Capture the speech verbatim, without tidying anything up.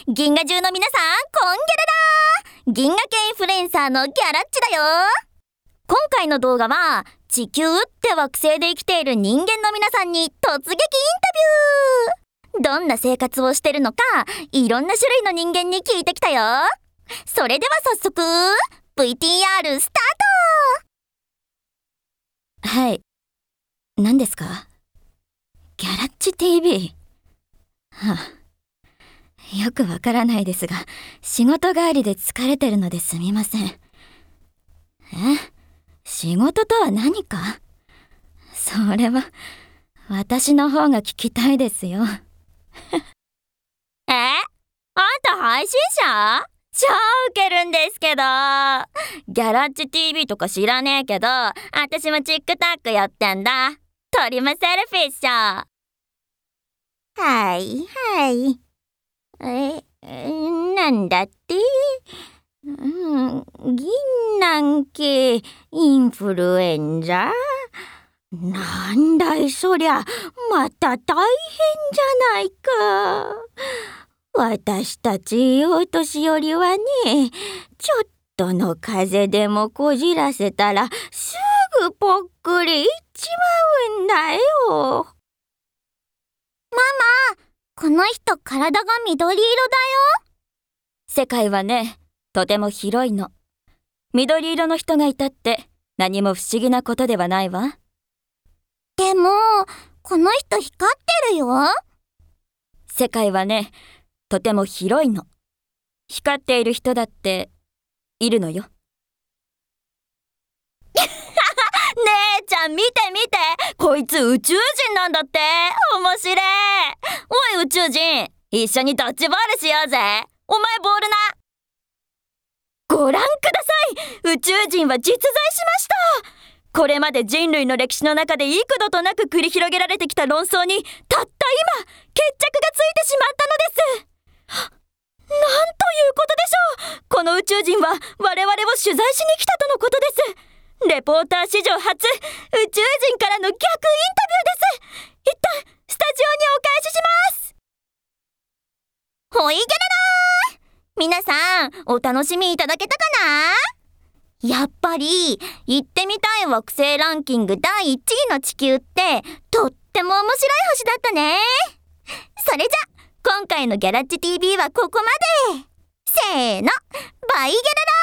銀河中の皆さん、コンギャラだ。銀河系インフルエンサーのギャラッチだよ。今回の動画は地球って惑星で生きている人間の皆さんに突撃インタビュー。どんな生活をしてるのか、いろんな種類の人間に聞いてきたよ。それでは早速 ブイティーアール スタート。はい、何ですか？ギャラッチ ティーブイ。 はあ、よくわからないですが、仕事帰りで疲れてるのですみません。え？仕事とは何か？それは私の方が聞きたいですよ。え？あんた配信者？超ウケるんですけど。ギャラッチ ティーブイ とか知らねえけど、私も TikTok やってんだ。撮りまセルフィッシュ。はいはい。え、なんだって？うん、銀なん系インフルエンザ？なんだいそりゃ、また大変じゃないか。私たちお年寄りはね、ちょっとの風邪でもこじらせたらすぐぽっくりいっちまうんだよ。ママ、この人体が緑色だよ。世界はね、とても広いの。緑色の人がいたって何も不思議なことではないわ。でも、この人光ってるよ。世界はね、とても広いの。光っている人だっているのよ。姉ちゃん見て見て、こいつ宇宙人なんだって。面白い。おい宇宙人、一緒にドッジボールしようぜ。お前ボールな。ご覧ください、宇宙人は実在しました。これまで人類の歴史の中で幾度となく繰り広げられてきた論争にたった今決着がついてしまったのです。なんということでしょう。この宇宙人は我々を取材しに来たとのことです。レポーター史上初、宇宙人からの逆インタビューです。一旦スタジオにお返しします。ほいげらだー。皆さんお楽しみいただけたかな？やっぱり行ってみたい惑星ランキングだいいちいの地球ってとっても面白い星だったね。それじゃ今回のギャラッチ ティーブイ はここまで。せーの、バイギャラだ。